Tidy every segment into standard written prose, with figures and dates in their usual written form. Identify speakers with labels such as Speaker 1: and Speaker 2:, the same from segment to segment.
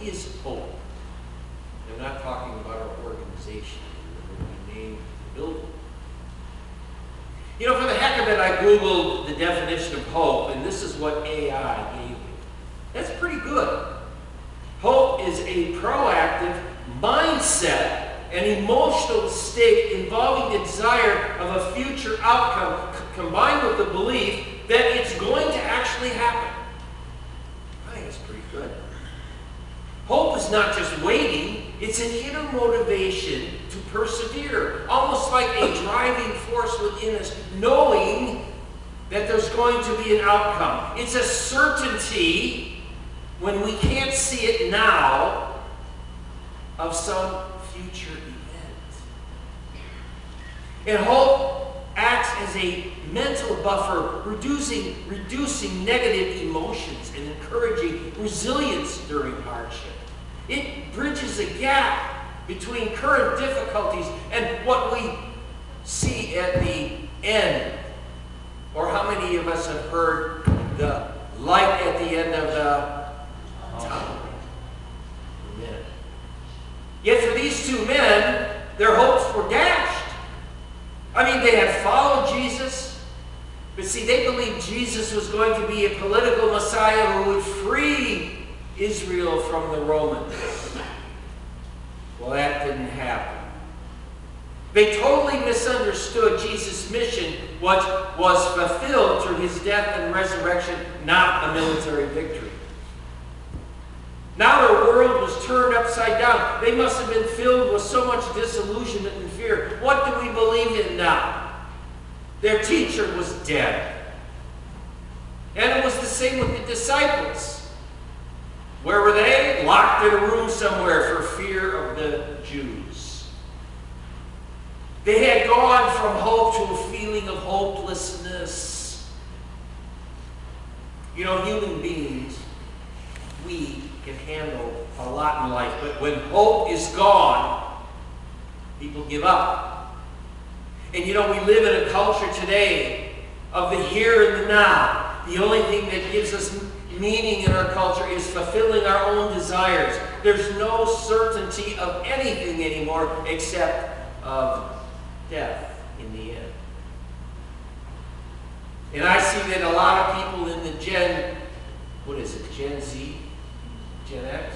Speaker 1: is hope? I'm not talking about our organization. We named the building. You know, for the heck of it, I Googled the definition of hope, and this is what AI gave me. That's pretty good. Hope is a proactive mindset and emotional state involving the desire of a future outcome combined with the belief that it's going to actually happen. I think it's pretty good. Hope is not just waiting, it's an inner motivation to persevere, almost like a driving force within us, knowing that there's going to be an outcome. It's a certainty when we can't see it now of some future event. And hope acts as a mental buffer, reducing negative emotions and encouraging resilience during hardship. It bridges a gap between current difficulties and what we see at the end. Or how many of us have heard the light at the end of the tunnel? Amen. Yet for these two men, their hopes were dashed. I mean, they had followed Jesus, but see, they believed Jesus was going to be a political Messiah who would free Israel from the Romans. Well, that didn't happen. They totally misunderstood Jesus' mission, which was fulfilled through his death and resurrection, not a military victory. Now their world was turned upside down. They must have been filled with so much disillusionment and fear. What do we believe in now? Their teacher was dead. And it was the same with the disciples. Where were they? Locked in a room somewhere for fear of the Jews. They had gone from hope to a feeling of hopelessness. You know, human beings, we can handle a lot in life, but when hope is gone, people give up. And you know, we live in a culture today of the here and the now. The only thing that gives us meaning in our culture is fulfilling our own desires. There's no certainty of anything anymore except of death in the end. And I see that a lot of people in the Gen Z? Gen X?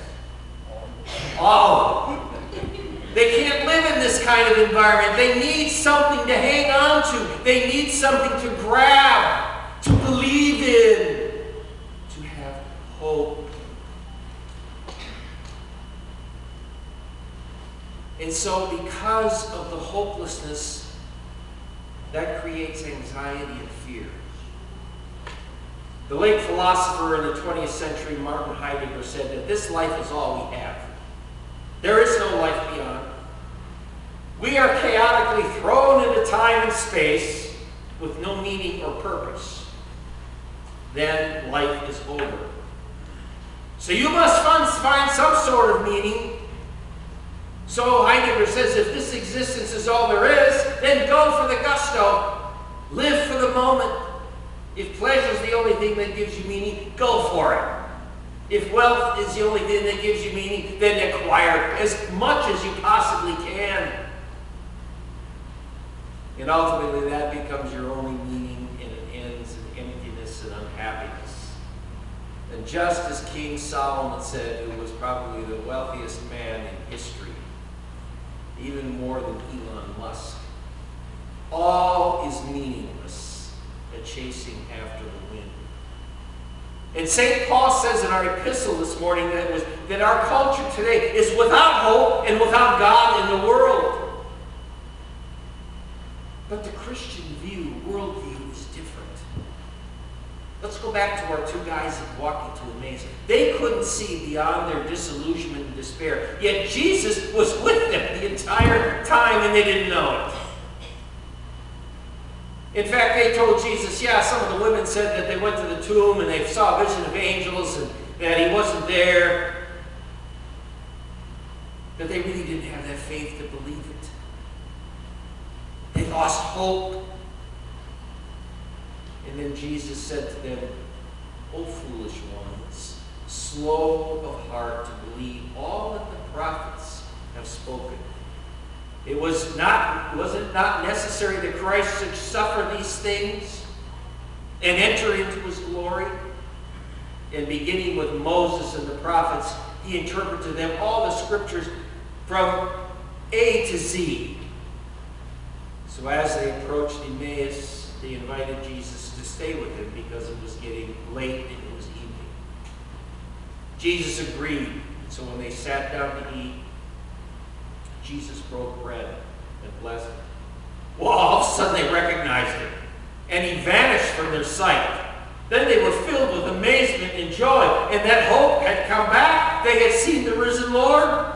Speaker 1: Oh! They can't live in this kind of environment. They need something to hang on to. They need something to grab, to believe in, to have hope. And so because of the hopelessness, that creates anxiety and fear. The late philosopher in the 20th century, Martin Heidegger, said that this life is all we have. There is no life beyond. We are chaotically thrown into time and space with no meaning or purpose. Then life is over. So you must find some sort of meaning. So Heidegger says, if this existence is all there is, then go for the gusto. Live for the moment. If pleasure is the only thing that gives you meaning, go for it. If wealth is the only thing that gives you meaning, then acquire as much as you possibly can. And ultimately that becomes your only meaning, and it ends in emptiness and unhappiness. And just as King Solomon said, who was probably the wealthiest man in history, even more than Elon Musk, all is meaningless, a chasing after the wind. And St. Paul says in our epistle this morning that our culture today is without hope and without God in the world. But the Christian worldview is different. Let's go back to our two guys that walked into Emmaus. They couldn't see beyond their disillusionment and despair. Yet Jesus was with them the entire time and they didn't know it. In fact, they told Jesus, yeah, some of the women said that they went to the tomb and they saw a vision of angels and that he wasn't there. But they really didn't have that faith to believe it. They lost hope. And then Jesus said to them, O foolish ones, slow of heart to believe all that the prophets have spoken. Was it not necessary that Christ should suffer these things and enter into his glory? And beginning with Moses and the prophets, he interpreted to them all the scriptures from A to Z. So as they approached Emmaus, they invited Jesus to stay with them because it was getting late and it was evening. Jesus agreed. So when they sat down to eat, Jesus broke bread and blessed it. Well, all of a sudden they recognized him, and he vanished from their sight. Then they were filled with amazement and joy, and that hope had come back. They had seen the risen Lord.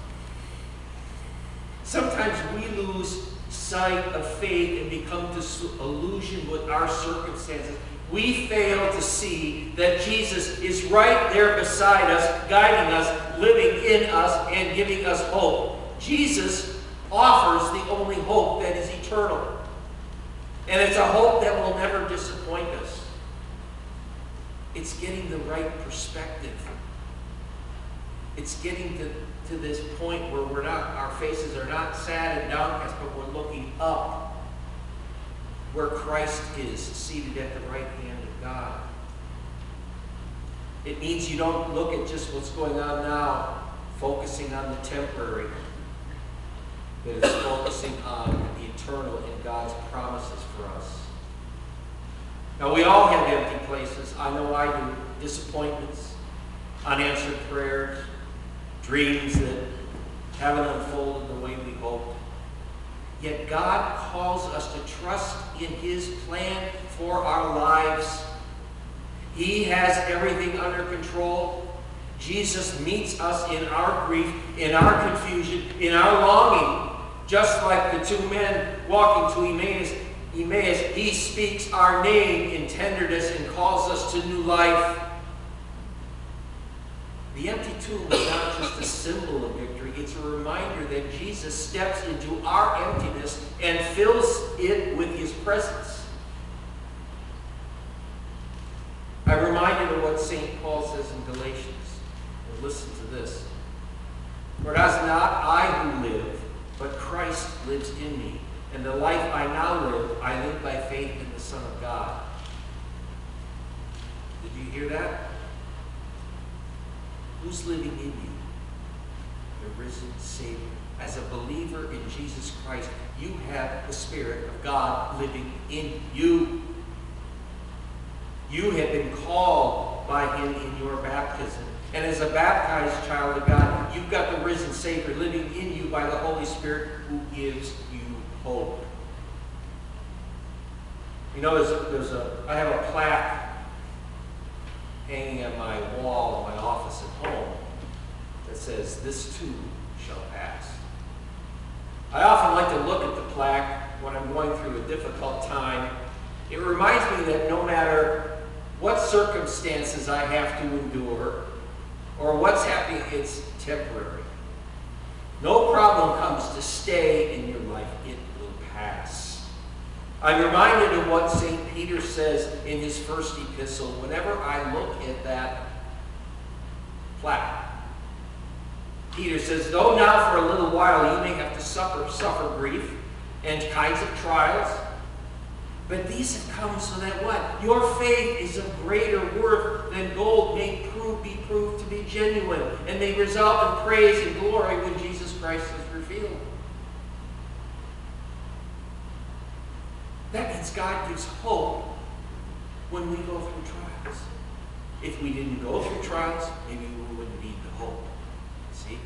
Speaker 1: Sometimes we lose sight of faith and become disillusioned with our circumstances. We fail to see that Jesus is right there beside us, guiding us, living in us, and giving us hope. Jesus offers the only hope that is eternal. And it's a hope that will never disappoint us. It's getting the right perspective. It's getting to this point where our faces are not sad and downcast, but we're looking up where Christ is, seated at the right hand of God. It means you don't look at just what's going on now, focusing on the temporary, but it's focusing on the eternal and God's promises for us. Now, we all have empty places. I know I do. Disappointments, unanswered prayers, dreams that haven't unfolded the way we hoped. Yet God calls us to trust in his plan for our lives. He has everything under control. Jesus meets us in our grief, in our confusion, in our longing. Just like the two men walking to Emmaus, he speaks our name in tenderness and calls us to new life. The empty tomb is not just a symbol of victory. It's a reminder that Jesus steps into our emptiness and fills it with his presence. I'm reminded of what St. Paul says in Galatians. And listen to this. For it is not I who live, but Christ lives in me. And the life I now live, I live by faith in the Son of God. Did you hear that? Who's living in you? The risen Savior. As a believer in Jesus Christ, you have the Spirit of God living in you. You have been called by him in your baptism. And as a baptized child of God, you've got the risen Savior living in you by the Holy Spirit who gives you hope. You know, I have a plaque hanging on my wall in my office at home that says, "This too shall pass." I often like to look at the plaque when I'm going through a difficult time. It reminds me that no matter what circumstances I have to endure or what's happening, it's temporary. No problem comes to stay in your life. It will pass. I'm reminded of what St. Peter says in his first epistle. Whenever I look at that plaque, Peter says, though now for a little while you may have to suffer grief and kinds of trials, but these have come so that what? Your faith is of greater worth than gold may be proved to be genuine, and may result in praise and glory when Jesus Christ is revealed. That means God gives hope when we go through trials. If we didn't go through trials, maybe we wouldn't need the hope. See?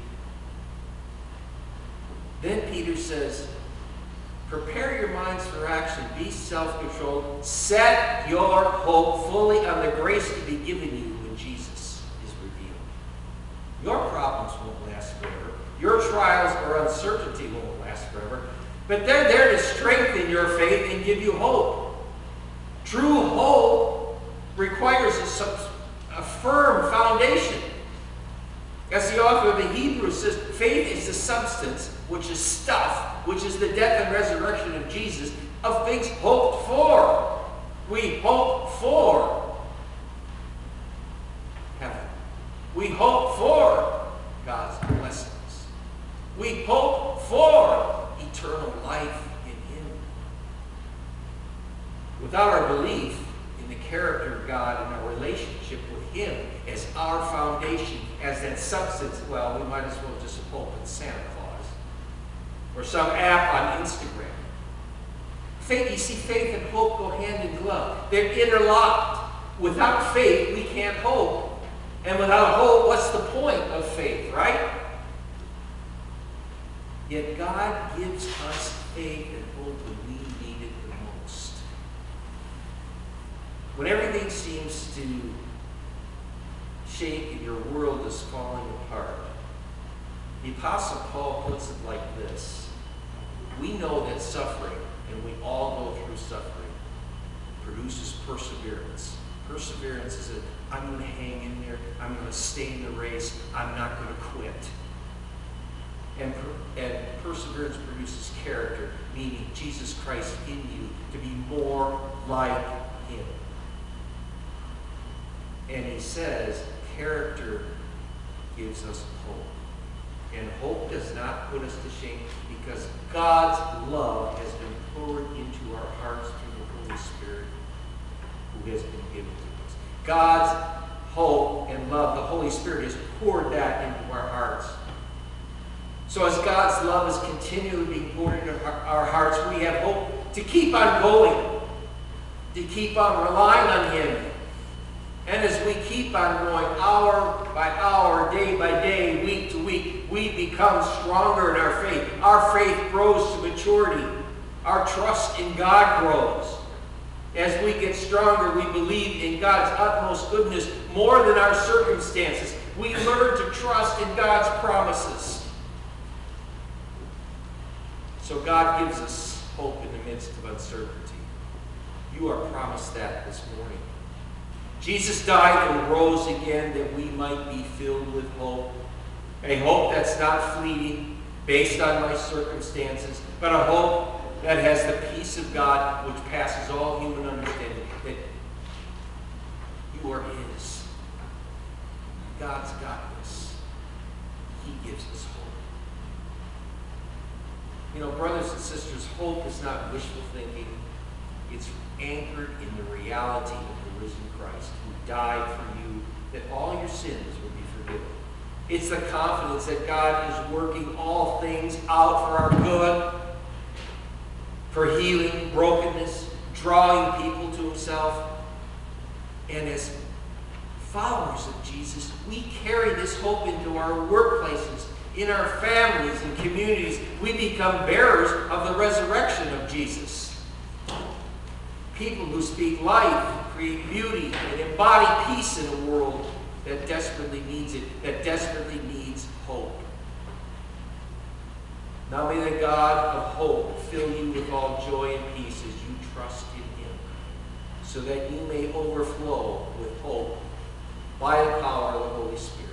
Speaker 1: Then Peter says, prepare your minds for action. Be self-controlled. Set your hope fully on the grace to be given you when Jesus is revealed. Your problems won't last forever. Your trials or uncertainty won't last forever. But they're there to strengthen your faith and give you hope. True hope requires a firm foundation. As the author of the Hebrews says, faith is the substance, which is stuff, which is the death and resurrection of Jesus, of things hoped for. We hope for heaven. We hope for God's blessings. We hope for eternal life in Him. Without our belief in the character of God and our relationship with Him as our foundation, as that substance, well, we might as well just hope in Santa Claus or some app on Instagram. Faith, you see, faith and hope go hand in glove. They're interlocked. Without faith, we can't hope. And without hope, what's the point of faith, right? Yet God gives us faith and hope when we need it the most. When everything seems to shake and your world is falling apart, the Apostle Paul puts it like this. We know that suffering, and we all go through suffering, produces perseverance. Perseverance is I'm going to hang in there. I'm going to stay in the race. I'm not going to quit. And perseverance produces character, meaning Jesus Christ in you, to be more like Him. And he says, character gives us hope. And hope does not put us to shame because God's love has been poured into our hearts through the Holy Spirit who has been given to us. God's hope and love, the Holy Spirit has poured that into our hearts. So as God's love is continually being poured into our hearts, we have hope to keep on going, to keep on relying on Him. And as we keep on going hour by hour, day by day, week to week, we become stronger in our faith. Our faith grows to maturity. Our trust in God grows. As we get stronger, we believe in God's utmost goodness more than our circumstances. We learn to trust in God's promises. So God gives us hope in the midst of uncertainty. You are promised that this morning. Jesus died and rose again that we might be filled with hope. A hope that's not fleeting, based on my circumstances, but a hope that has the peace of God which passes all human understanding, that you are His. God's got this. He gives us hope. You know, brothers and sisters, hope is not wishful thinking. It's anchored in the reality of the risen Christ who died for you, that all your sins would be forgiven. It's the confidence that God is working all things out for our good, for healing, brokenness, drawing people to Himself. And as followers of Jesus, we carry this hope into our workplaces, in our families and communities. We become bearers of the resurrection of Jesus. People who speak life, create beauty, and embody peace in a world that desperately needs it, that desperately needs hope. Now may the God of hope fill you with all joy and peace as you trust in Him, so that you may overflow with hope by the power of the Holy Spirit.